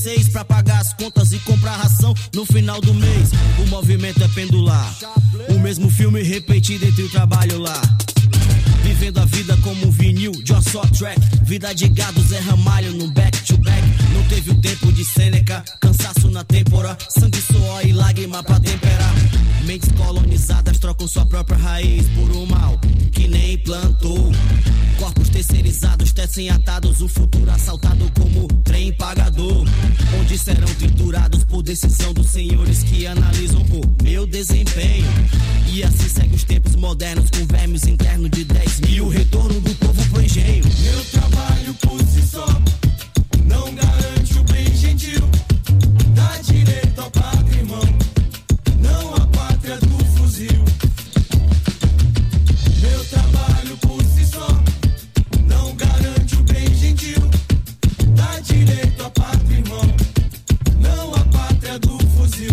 6 pra pagar as contas e comprar ração no final do mês. O movimento é pendular, o mesmo filme repetido entre o trabalho lá. Vivendo a vida como um vinil de uma só track. Vida de gado, Zé Ramalho no back to back. Não teve o tempo de Sêneca, cansaço na têmpora, sangue, suor e lágrima pra temperar. Mentes colonizadas trocam sua própria raiz por um mal que nem plantou. Corpos terceirizados, tecem atados, o futuro assaltado como trem pagador, onde serão triturados por decisão dos senhores que analisam o meu desempenho. E assim segue os tempos modernos com vermes internos de 10 mil. O retorno do povo pro engenho. Meu trabalho por si só não garante o bem gentil. Dá direito ao patrimônio, não a pátria do fuzil. Meu trabalho por si só não garante o bem gentil. Dá direito ao patrimônio, não a pátria do fuzil.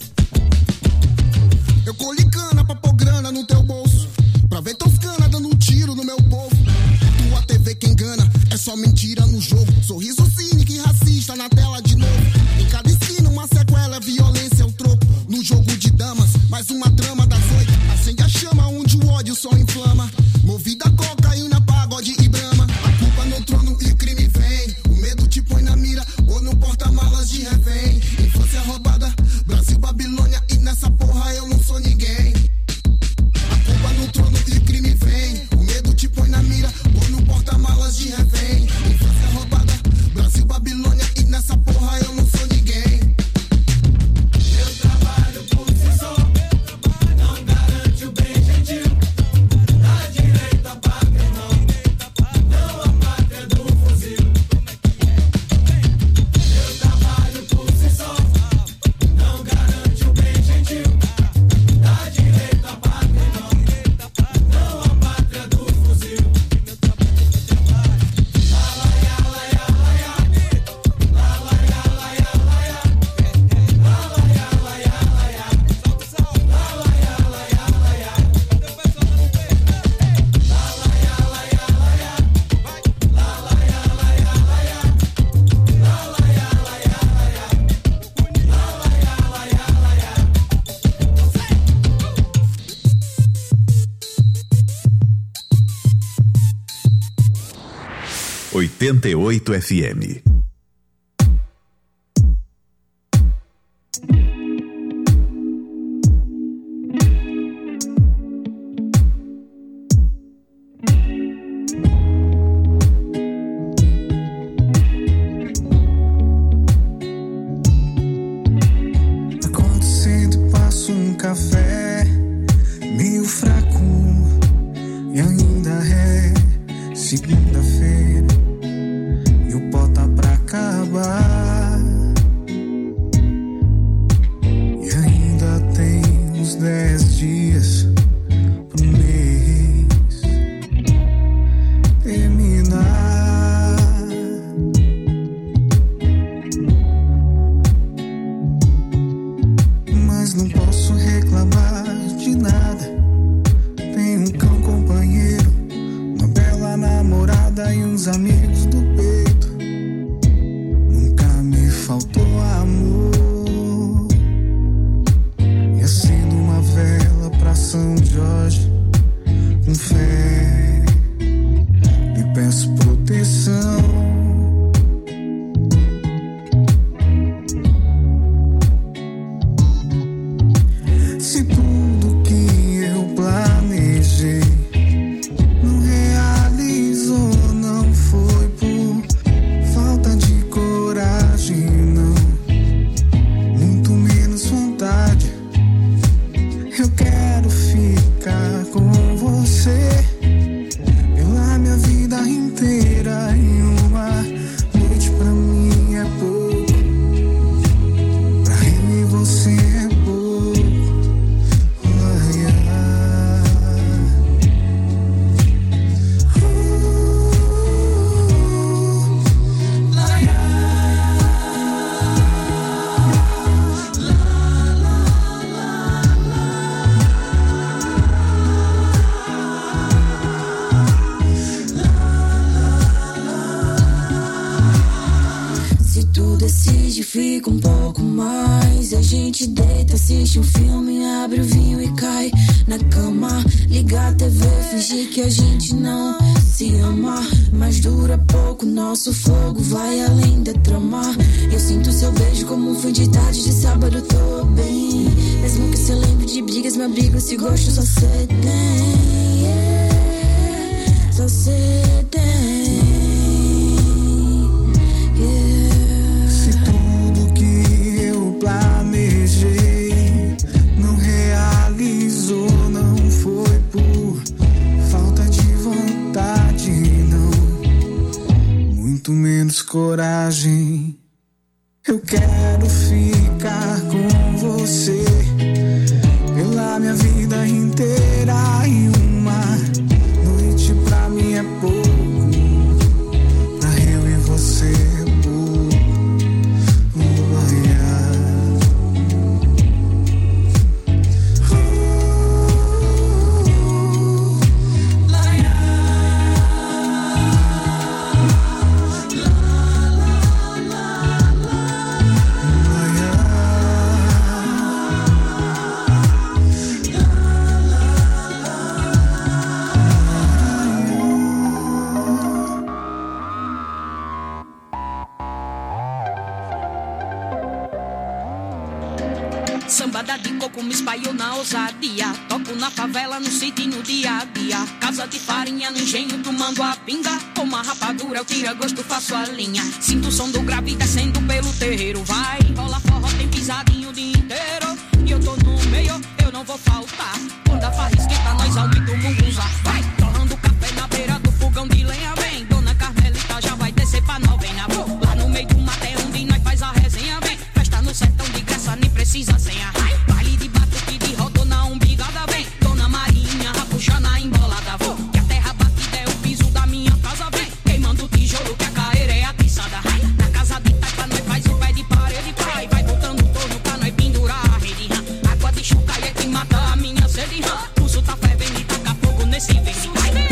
Eu colhi cana pra pôr grana no teu bolso, pra ver Toscana dando um tiro no meu povo. Tua TV que engana, é só mentira no jogo. Sorriso cínico e racista na tela de novo. Em cada esquina uma sequela, violência é o troco. No jogo de damas, mais uma trama das 8. Acende a chama onde o ódio só inflama. Movida a cocaína, pagode e brama. A culpa no trono e crime vem. O medo te põe na mira ou no porta-malas de refém. Infância roubada, Brasil, Babilônia, e nessa porra eu não sou ninguém. A culpa no trono e crime vem. O medo te põe na mira ou no porta-malas de refém. Infância roubada, Brasil, Babilônia, e nessa porra eu não sou ninguém. Meu trabalho por si só não garante o bem gentil. Dá direito à pátria, não a pátria do fuzil. Meu trabalho por si só não garante o bem gentil. Dá direito à pátria, não a pátria do fuzil. Oitenta e 88 FM. Acordo cedo, passo um café meio fraco e ainda é segunda-feira e o pó tá pra acabar. E ainda tem uns 10 dias pro mês terminar. Mas não posso reclamar de nada. Tenho um cão companheiro, uma bela namorada e uns amigos do peito. Nunca me faltou amor. E acendo uma vela pra São Jorge com fé e peço proteção. Se tudo que eu planejei não realizou, não foi pouco mais. A gente deita, assiste um filme, abre o vinho e cai na cama. Liga a TV, fingir que a gente não se ama. Mas dura pouco, nosso fogo vai além da trama. Eu sinto seu beijo como um fim de tarde de sábado, tô bem. Mesmo que você lembre de brigas, me abrigo, esse gosto só cê tem, yeah. Só cê tem, yeah. Se tudo que eu planejei não realizou, não foi por falta de vontade, não, muito menos coragem. Eu quero ficar com você pela minha vida inteira, e uma noite pra mim é pouco, pra eu e você, Sambada de coco me espalhou na ousadia. Toco na favela, no sítio e no dia a dia. Casa de farinha no engenho, tomando a pinga. Com uma rapadura eu tiro a gosto, faço a linha. Sinto o som do grave descendo pelo terreiro. Vai, rola forró, tem pisadinho o dia inteiro. E eu tô no meio, eu não vou faltar. Quando a farra esquenta, nós aumenta o mungunzá. Vai, torrando café na beira do fogão de lenha. Vem, dona Carmelita já vai descer pra novena. Vou lá no meio do mato é onde nós faz a resenha. Vem, festa no sertão de graça, nem precisa senha. Baile de batuque de rodona umbigada. Vem, dona Marinha, rapuxa na embolada. Vou, que a terra batida é o piso da minha casa. Vem, queimando o tijolo que a caeira é atiçada. Na casa de taipa nós faz o pé de parede. Pai, vai botando torno pra nós pendurar a rede. Água de chucaia é que mata a minha sede. Pulso tá fervendo e taca fogo nesse verde.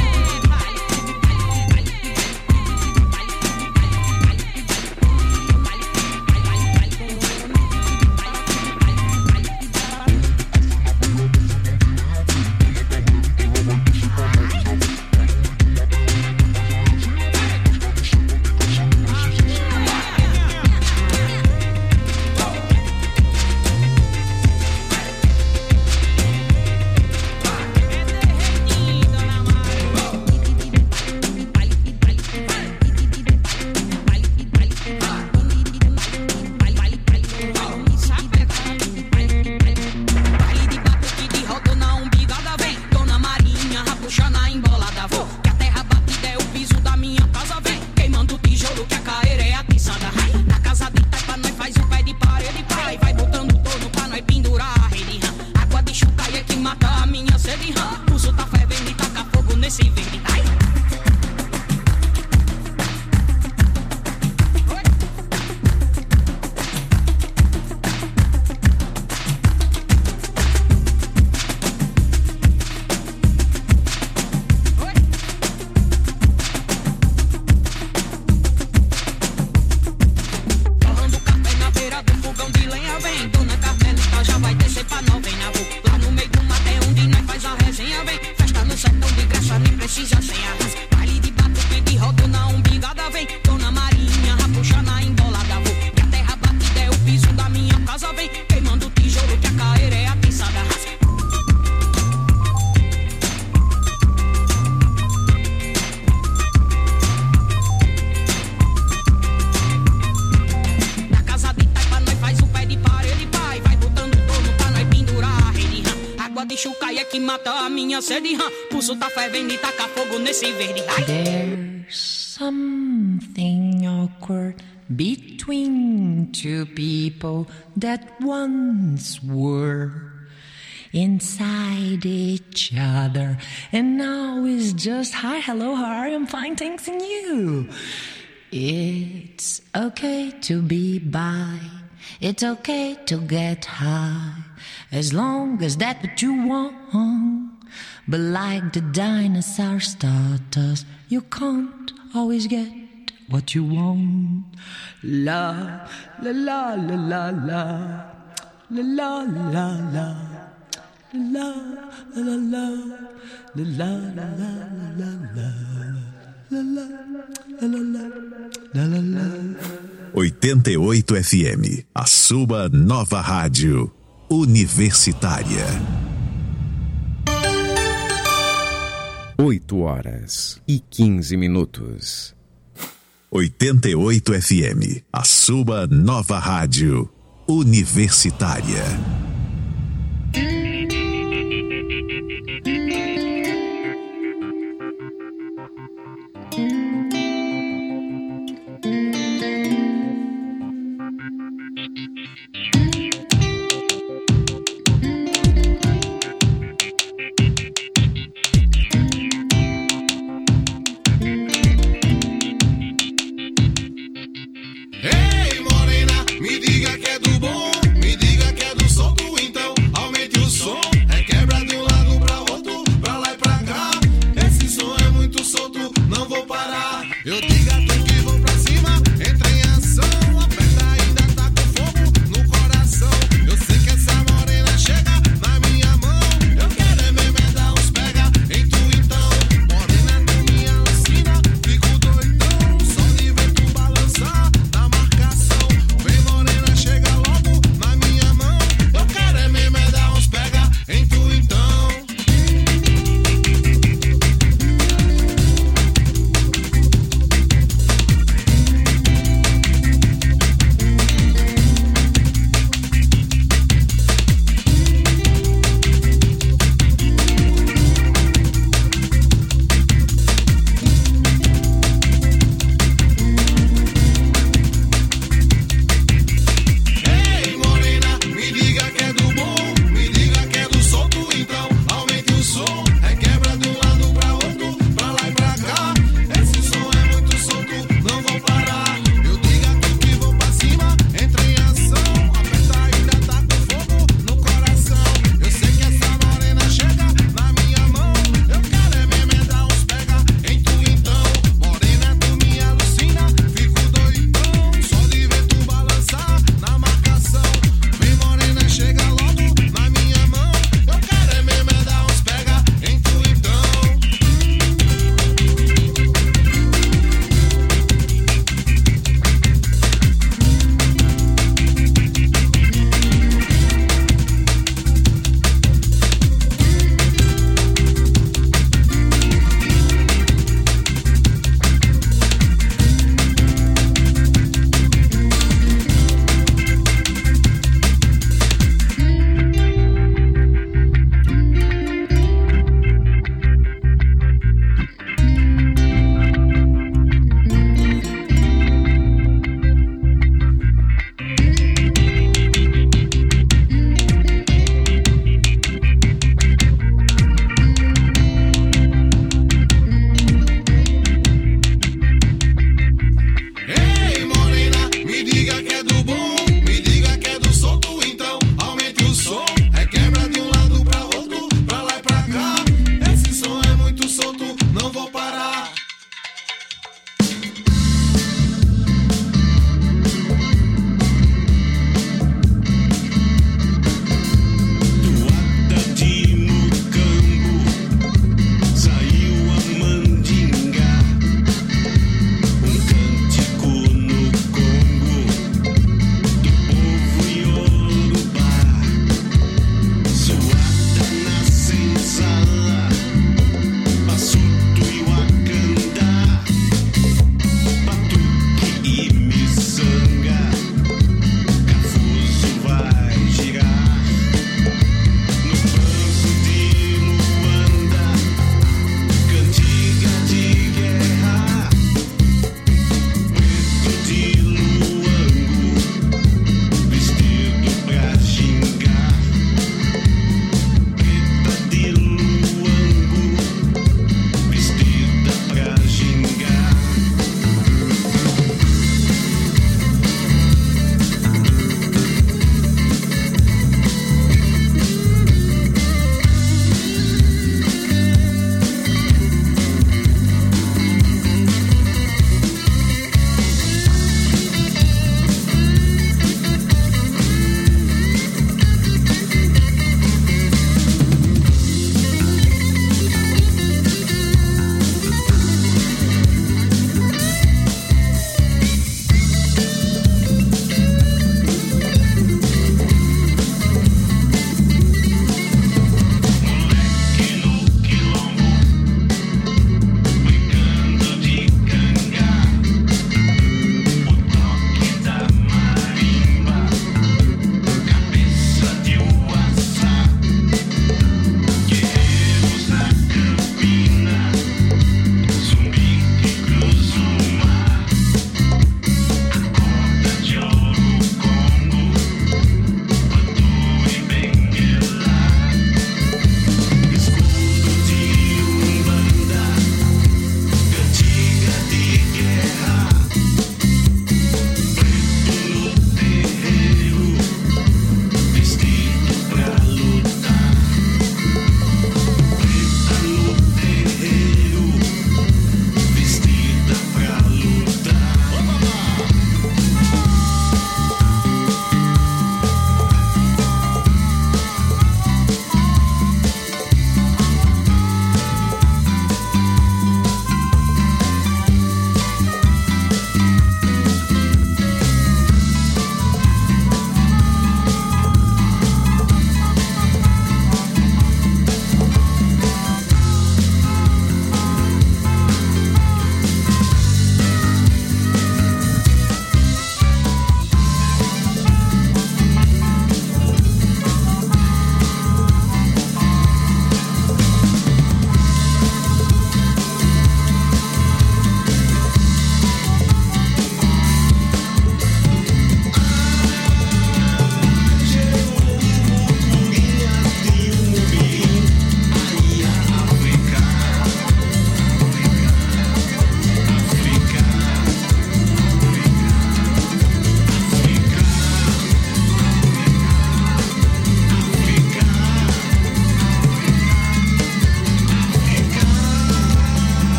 There's something awkward between two people that once were inside each other, and now is just hi, hello, how are you? I'm fine, thanks, and you? It's okay to be bi, it's okay to get high, as long as that's what you want. But like the dinosaurs taught us, you can't always get what you want. La la la la la la la la la la la la la la la. 88 FM, a sua nova rádio universitária. 8h15. 88 FM, a sua nova rádio universitária. Coração.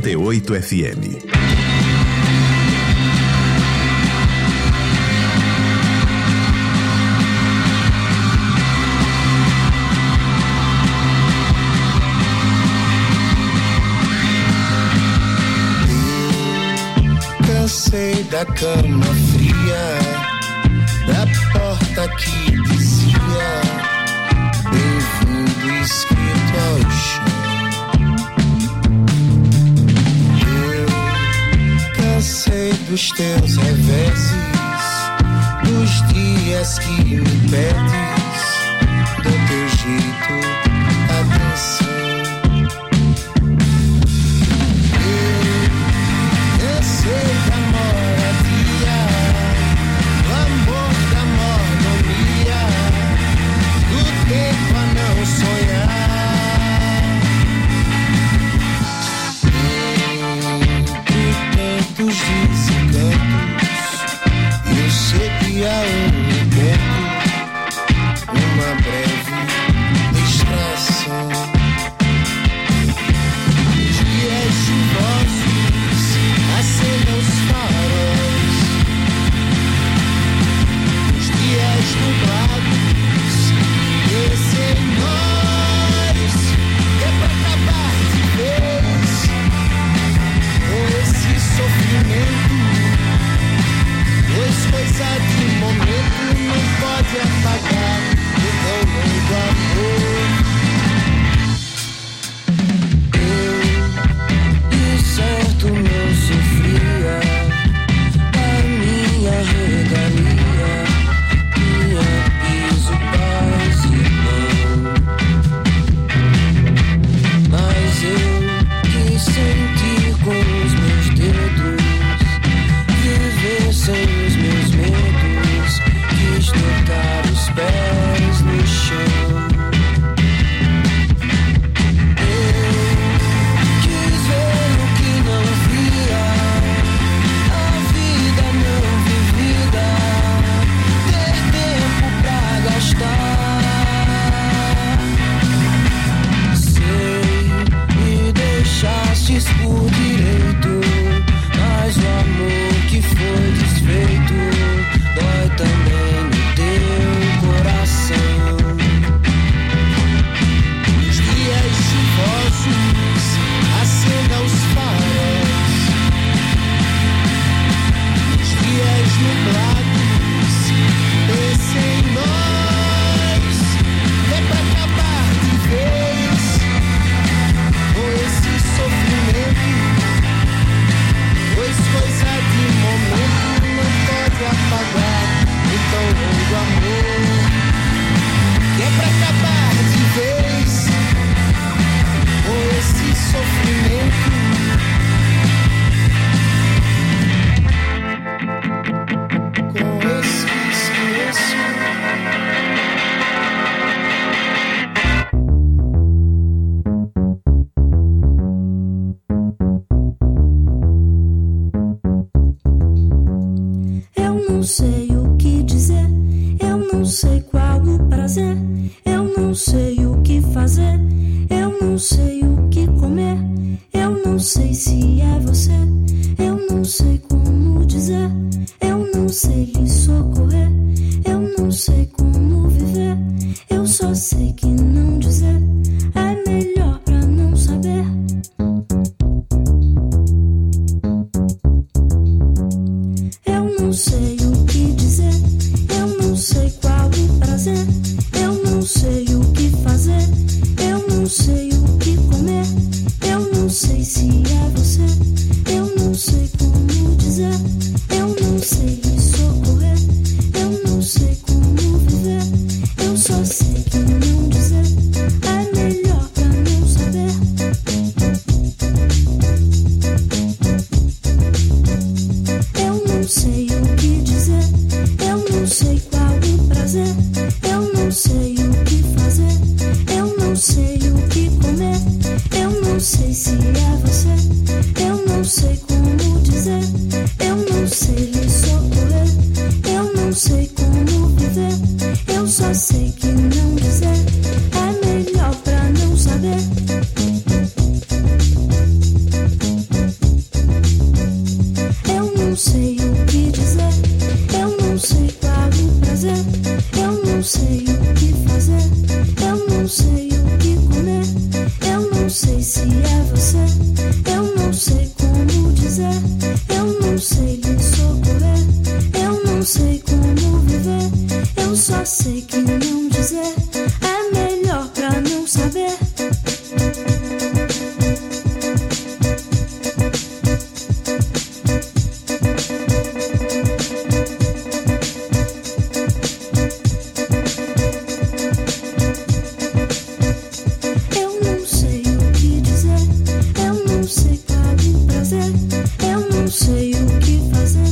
88 FM. Cansei da cama fria, da porta que dizia bem-vindo escrito ao chão. Eu cansei dos teus reveses, dos dias que me pedes, do teu jeito, atenção. Sei da moradia, do amor da monomia, do tempo a não sonhar. Entre tantos desencantos, eu sei que há tempo, uma breve distração. Dias chuvosos acendam os faróis, os dias nublados descem em nós, é pra acabar de vez com esse sofrimento, pois coisa de momento não pode apagar o tão longo amor. Certo não sofria a minha regalia, minha piso, paz e pão. Mas eu quis sentir com os meus dedos, viver sem os meus medos, quis tocar os pés no chão. Por direito, mas o amor que foi desfeito dói também no teu coração. Os dias chuvosos acendam os faróis, os dias nublados descem em nós, é pra acabar de vez com esse sofrimento, pois coisa de momento não pode apagar o tão longo amor, que é pra acabar de vez com esse sofrimento. Com esse silêncio. Não sei o que dizer, eu não sei qual o prazer, eu não sei o que fazer, eu não sei o que comer, eu não sei se é você, eu não sei como dizer, eu não sei lhe socorrer, eu não sei como viver, eu só sei que não dizer é melhor pra não saber. Eu não sei o que dizer, eu não sei qual o prazer, eu não sei o que fazer, eu não sei o que comer, eu não sei se é você, eu não sei como dizer, eu não sei lhe socorrer, sei que não dizer é melhor pra não saber. Eu não sei o que dizer, eu não sei qual o prazer, eu não sei o que fazer.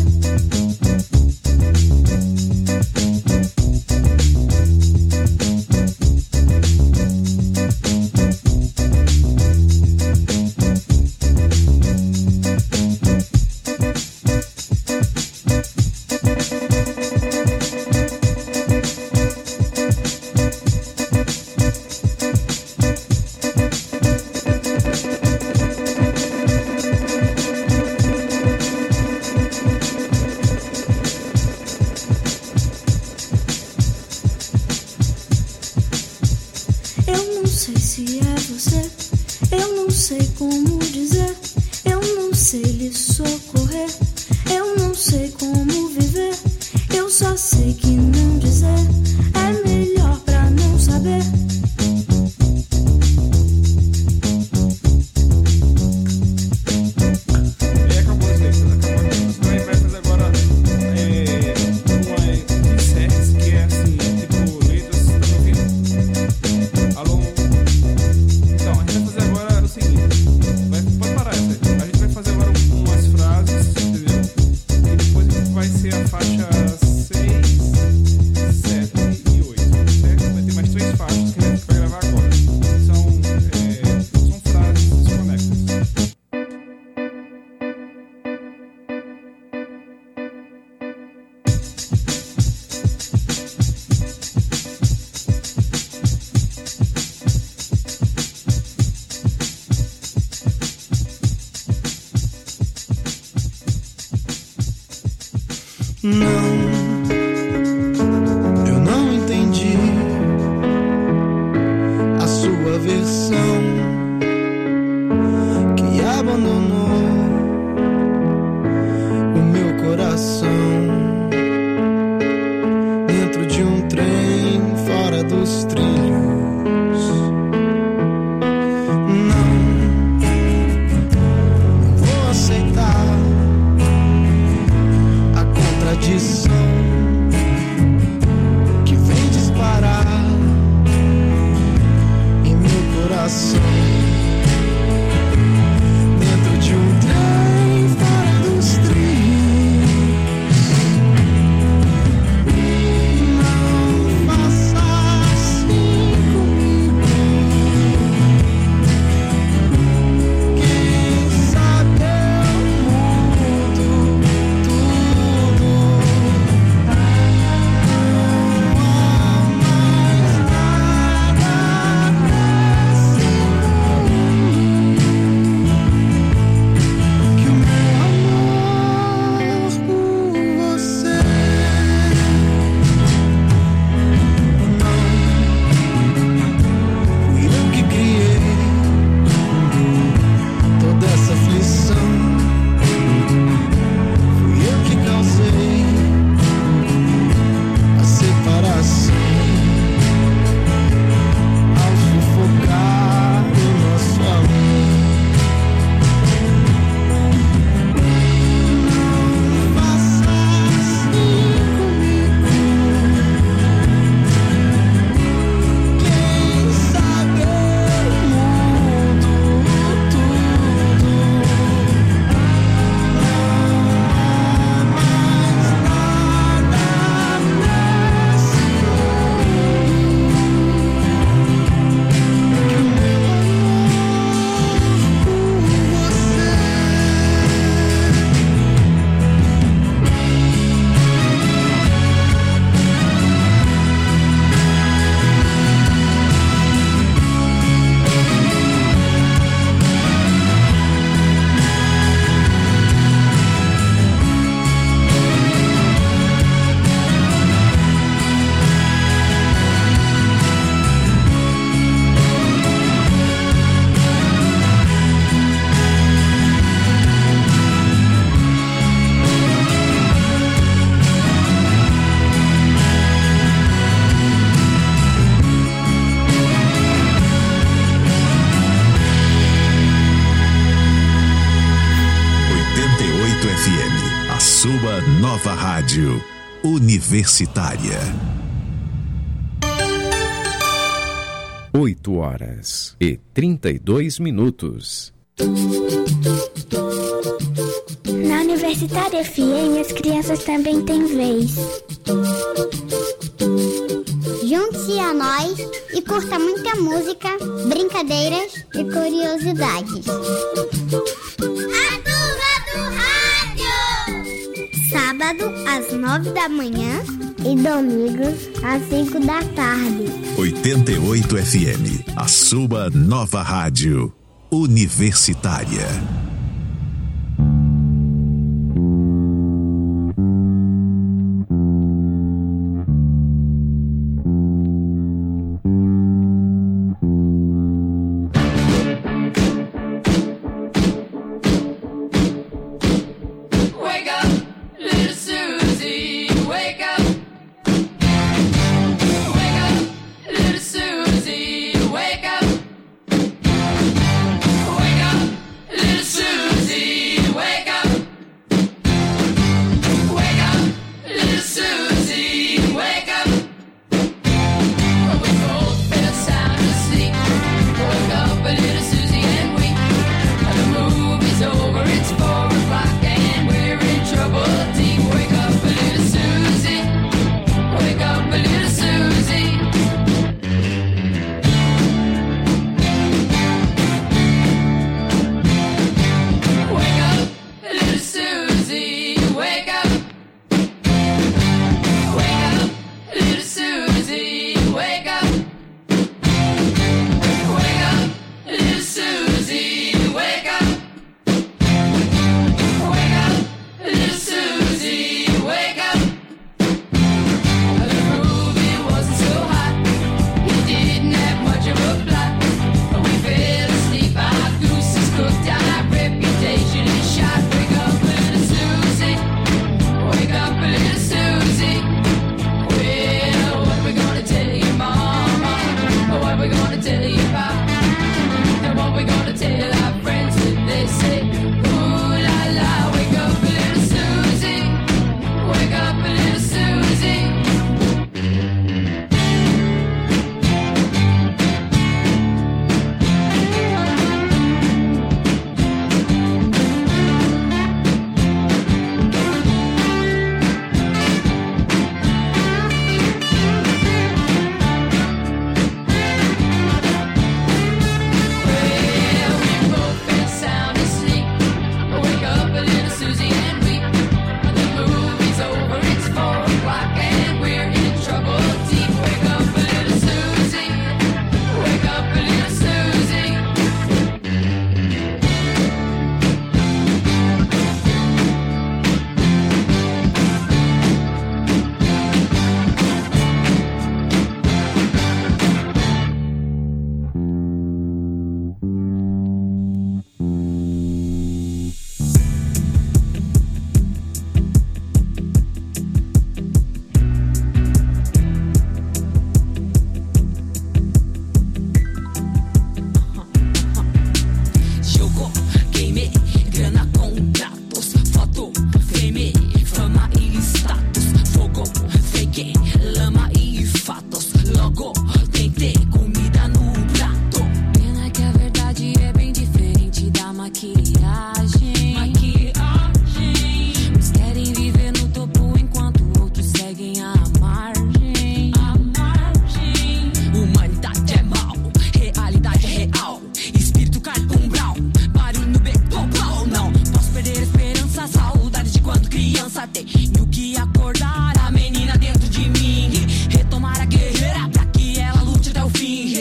Eu não sei se é você, eu não sei como dizer, eu não sei lhe socorrer, eu não sei como viver, eu só sei que não dizer é melhor pra não saber. E acabou as letras, acabou as letras. Vai fazer agora uma inserts que é assim, tipo letras, tá me ouvindo? Alô? Então, a gente vai fazer agora o seguinte, pode parar essa aí. A gente vai fazer agora umas frases, entendeu? E depois a gente vai ser a faixa 6, 7 e 8, certo? Vai ter mais 3 faixas que a gente vai gravar agora. São frases desconexas. Não, eu não entendi a sua versão que abandonou o meu coração dentro de um trem fora dos trilhos. Não vou aceitar a contradição Rádio Universitária. 8h32. Na Universitária FM, as crianças também têm vez. Junte-se a nós e curta muita música, brincadeiras e curiosidades. A Turma do Rádio! Sábado, às 9 da manhã e domingos, às 5 da tarde. 88 FM, a sua nova rádio universitária. Tenho que acordar a menina dentro de mim, retomar a guerreira pra que ela lute até o fim.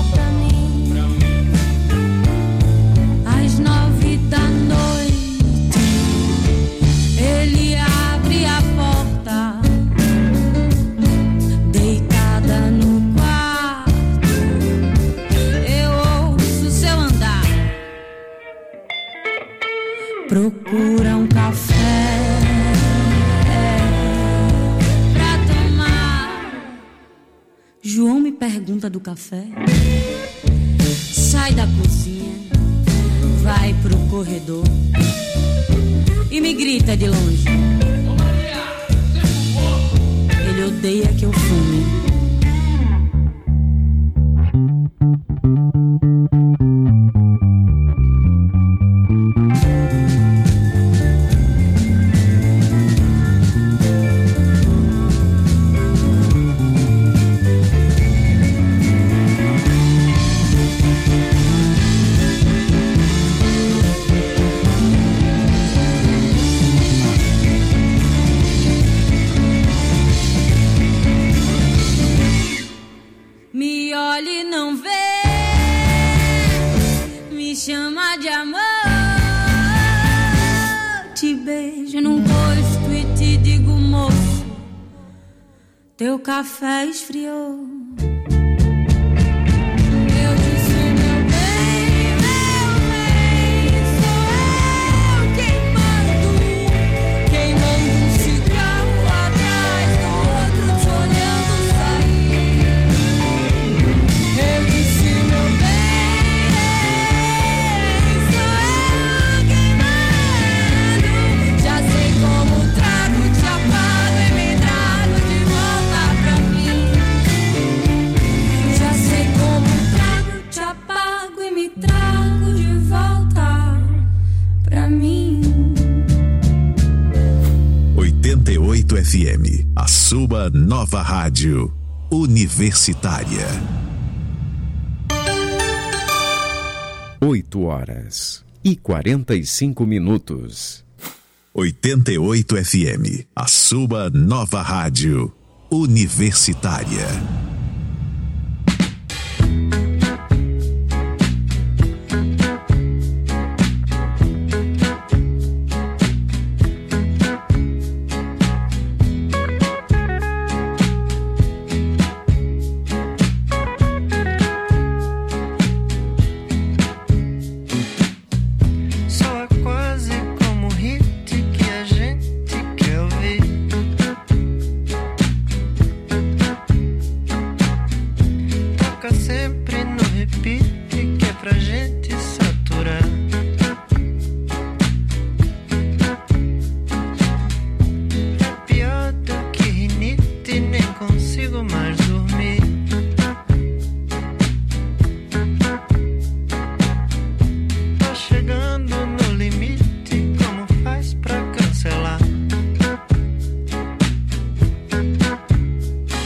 procura um café pra tomar. João me pergunta do café, sai da cozinha, vai pro corredor e me grita de longe: ele odeia que eu fume. Teu café esfriou. Eu disse, meu bem, sou eu queimando um cigarro atrás do outro, te olhando sair. Eu disse, meu bem, sou eu queimando. Já sei como trago, te apago e me trago de volta. Já sei como trago, te apago e me trago de volta pra mim. 88 FM, a sua nova rádio universitária. 8h45. 88 FM, a sua nova rádio universitária.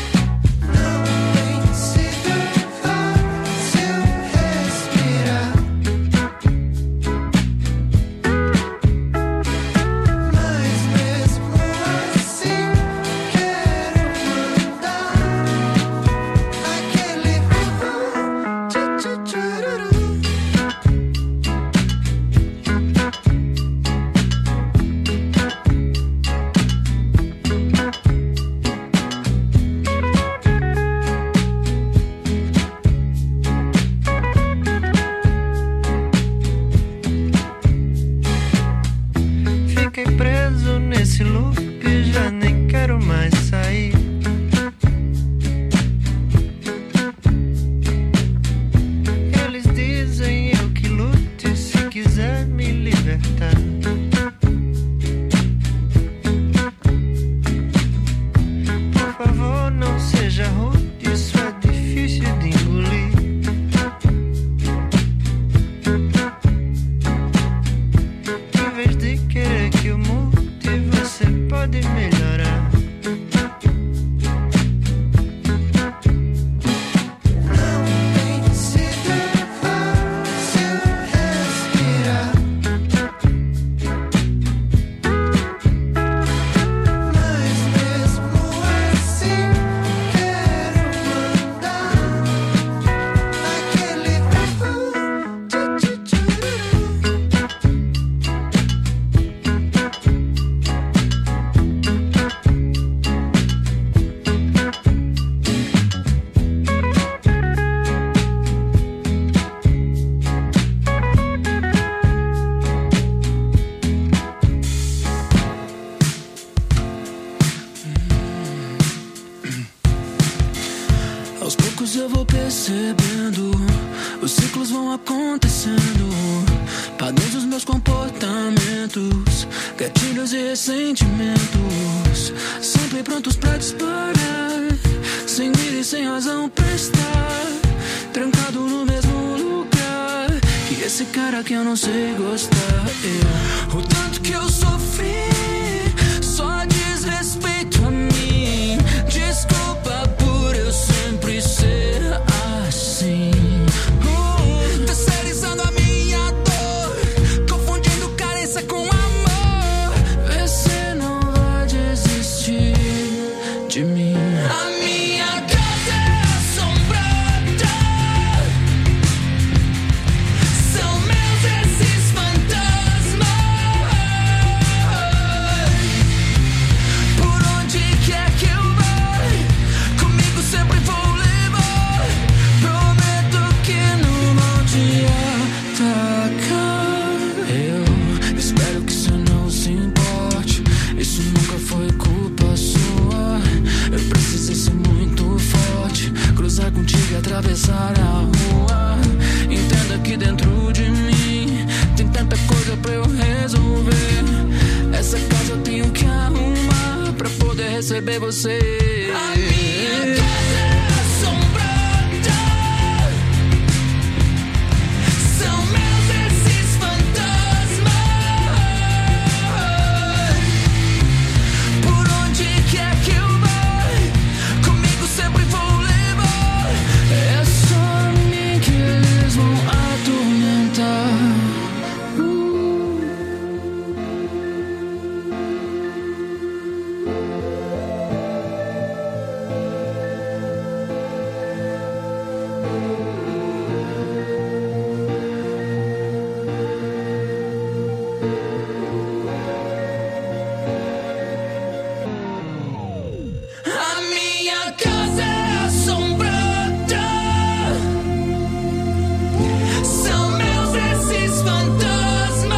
Respirar. acontecendo? Padrões dos meus comportamentos, gatilhos e ressentimentos, sempre prontos pra disparar, sem mira e sem razão pra estar trancado no mesmo lugar que esse cara que eu não sei gostar. O tanto que eu sofri só diz respeito a mim. Desculpa por eu sempre ser assim, terceirizando a minha dor, confundindo carência com amor. Você não vai desistir de mim. A minha casa é assombrada, são meus esses fantasmas. Por onde quer que eu vá, comigo sempre vou levar. Prometo que não vou te atacar. Eu espero que você não se importe, isso nunca foi culpa sua. Eu precisei ser muito forte, cruzar contigo e atravessar a rua. Entenda que dentro de mim tem tanta coisa pra eu resolver. Essa casa eu tenho que arrumar pra poder receber você. A minha casa é assombrada, são meus esses fantasmas. Por onde quer que eu vá, comigo sempre vou levar. É só a mim que eles vão atormentar. A minha casa é assombrada, são meus esses fantasmas.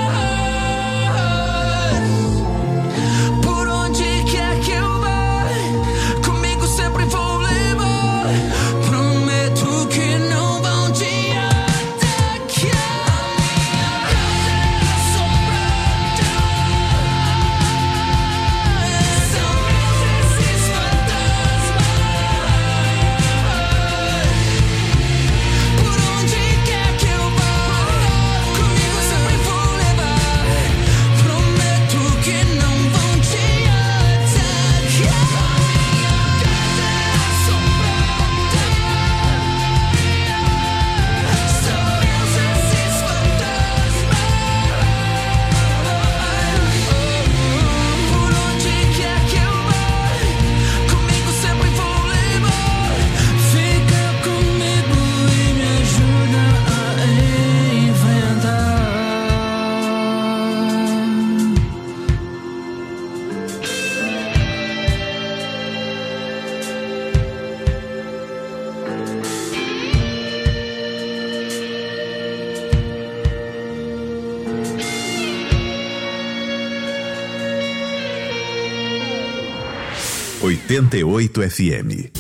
Por onde quer que eu vá, comigo sempre vou levar. Prometo que não vão te atacar. A minha casa é assombrada, são meus esses fantasmas. Por onde quer que eu vá, comigo sempre vou levar. Prometo que não vão te atacar. A minha casa é assombrada, são meus esses fantasmas. Por onde quer que eu vá, comigo sempre vou levar. Fica comigo e me ajuda a enfrentar. 88 FM.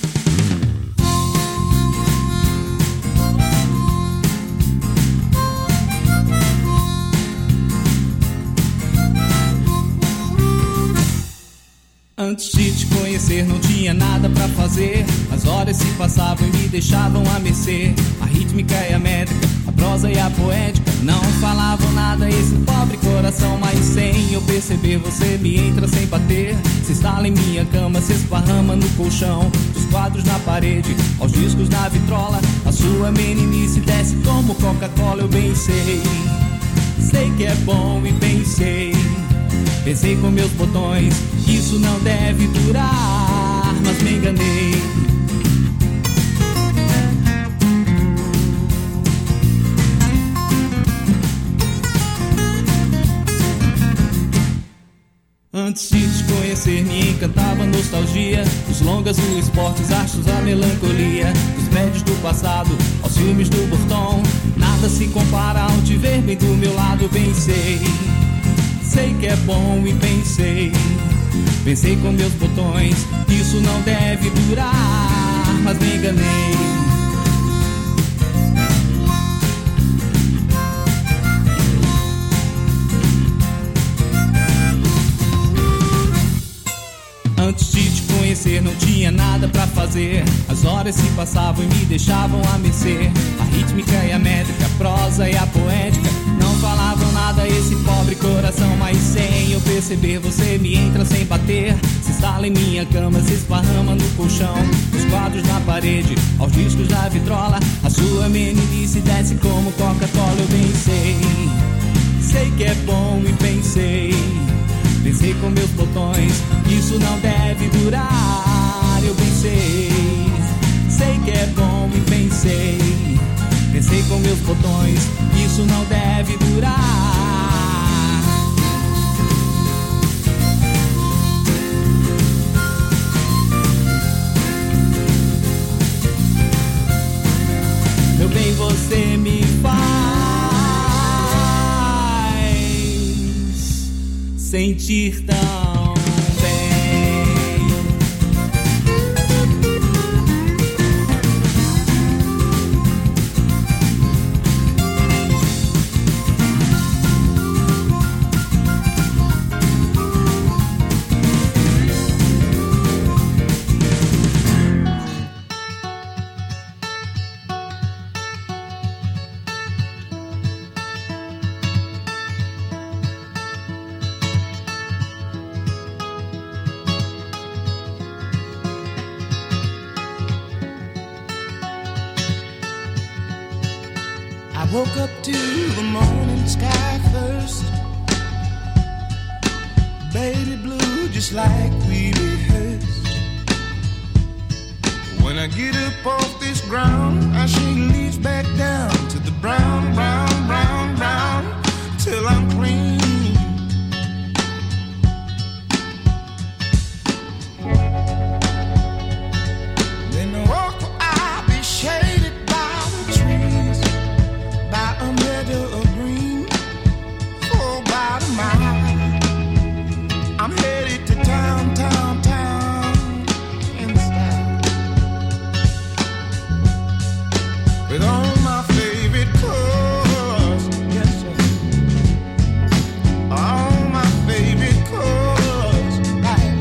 Antes de te conhecer não tinha nada pra fazer. As horas se passavam e me deixavam a mercê. A rítmica e a métrica, a prosa e a poética não falavam nada a esse pobre coração. Mas sem eu perceber você me entra sem bater. Se instala em minha cama, se esparrama no colchão. Dos quadros na parede, aos discos na vitrola. A sua meninice desce como Coca-Cola. Eu bem sei que é bom e pensei. Pensei com meus botões, isso não deve durar, mas me enganei. Antes de te conhecer me encantava a nostalgia. Os longas, o esporte, os astros, a melancolia. Dos prédios do passado, aos filmes do Burton. Nada se compara ao te ver bem do meu lado. Pensei que é bom e pensei com meus botões, isso não deve durar, mas me enganei. fazer. As horas se passavam e me deixavam a mercê. A rítmica e a métrica, a prosa e a poética não falavam nada a esse pobre coração. Mas sem eu perceber, você me entra sem bater. Se instala em minha cama, se esparrama no colchão. Os quadros na parede, aos discos da vitrola. A sua meninice desce como Coca-Cola. Eu bem sei que é bom e pensei com meus botões, isso não deve durar. Eu sei que é bom e pensei com meus botões, isso não deve durar. Meu bem, você me faz sentir tão bem. I woke up to the morning sky first, baby blue just like we rehearsed. When I get up off this ground, I shake leaves back down to the brown, brown, brown, brown, till I'm clean. Then the walk I'll be shaded by the trees, by a meadow of green, for about a mile. I'm headed to town, town, town, in style, with all my favorite colors, yes sir, all my favorite colors, like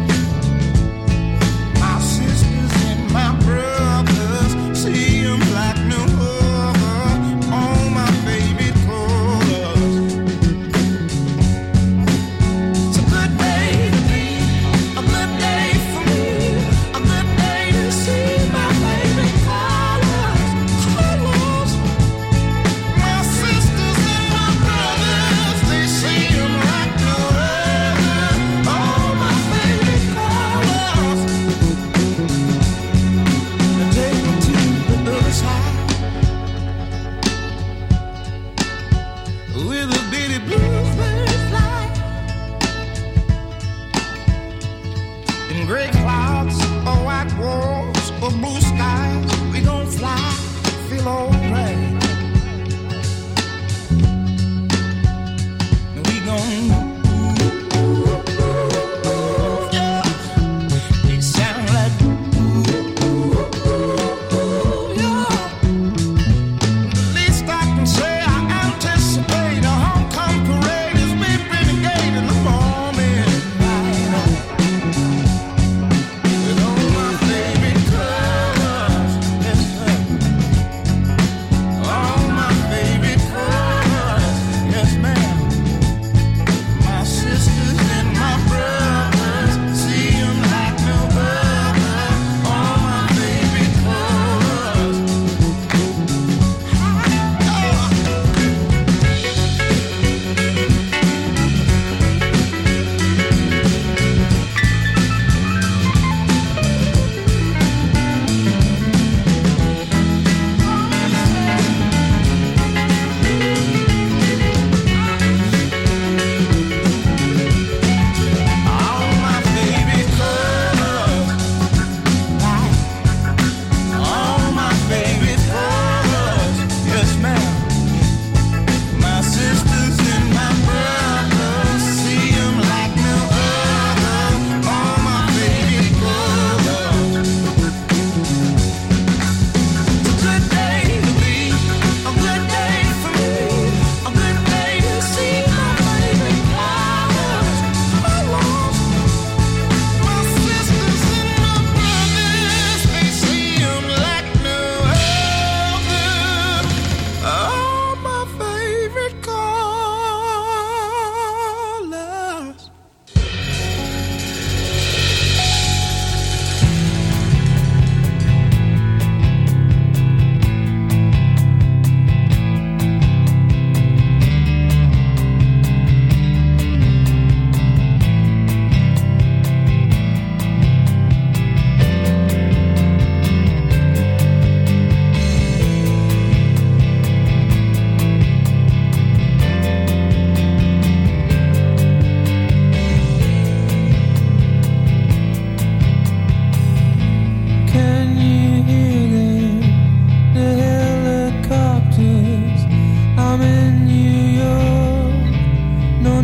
my sisters and my brothers, see them like no other, all my favorite colors. It's a good day to be, a good day for me, a good day to see my favorite colors, colors. My sisters and my brothers, they see them like no other, all my favorite colors. Take me to the other side, with a bitty bluebird fly, in gray clouds or white walls or blue skies, we gon' fly, feel alright. And we gon' yeah, it sound like yeah. The least I can say, I anticipate a homecoming parade.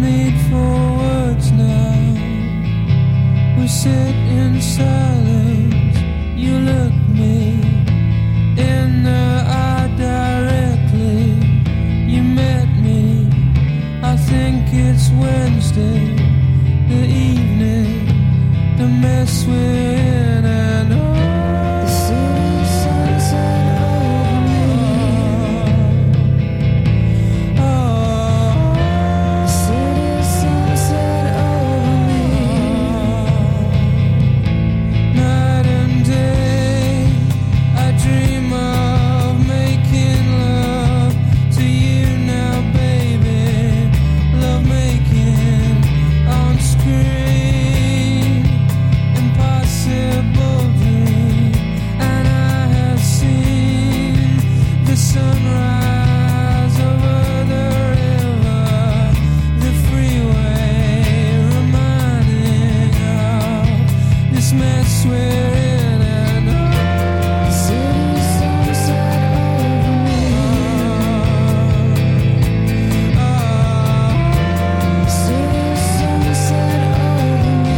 need for words now. We sit in silence. You look me in the eye directly. You met me. I think it's Wednesday, the evening, the mess we're in, and the city sunset over me. The city sunset over me. Night and day, I dream of making love to you now, baby. Love making on screen, impossible dream. And I have seen the sunrise over the river, the freeway, reminding of this mess we're in, and the city sunset over me. The city sunset over me.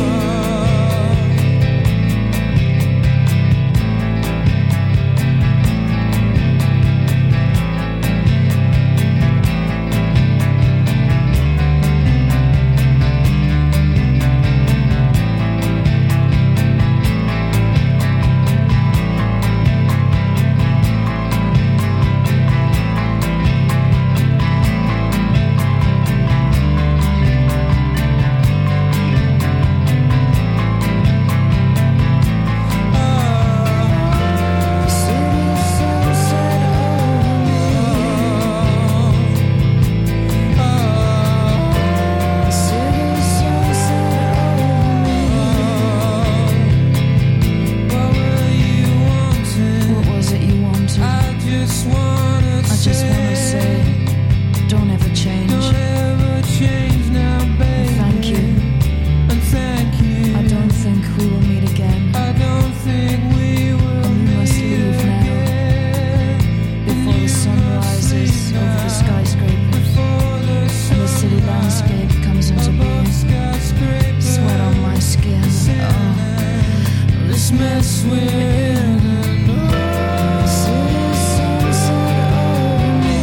What was it you wanted? I just wanna say, don't ever change. Don't ever change now, baby. Thank you. And thank you. I don't think we will meet again. I don't think we will. And we must leave now. Before the sun rises over the skyscrapers and the city landscape comes into being. Sweat on my skin. Oh, this mess we're in. The city sunset over me.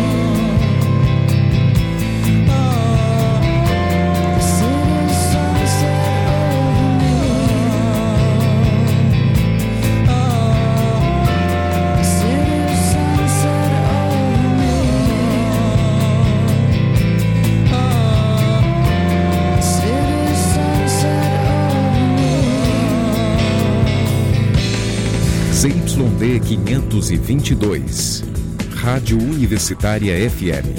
The city sunset over me. The city sunset over me. The city sunset over me. CYD 522, Rádio Universitária FM,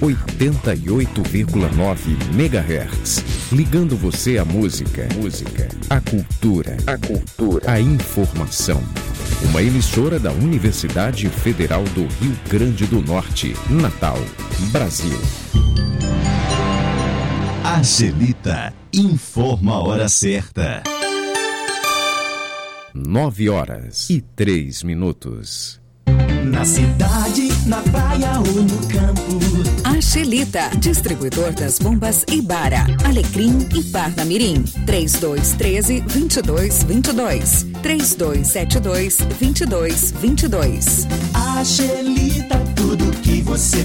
88,9 MHz, ligando você à música, à cultura, à informação. Uma emissora da Universidade Federal do Rio Grande do Norte, Natal, Brasil. Angelita informa a hora certa. 9h03. Na cidade, na praia ou no campo. Angelita, distribuidor das bombas Ibara, Alecrim e Parnamirim. 3213-2222. 3272-2222. Angelita, tudo que você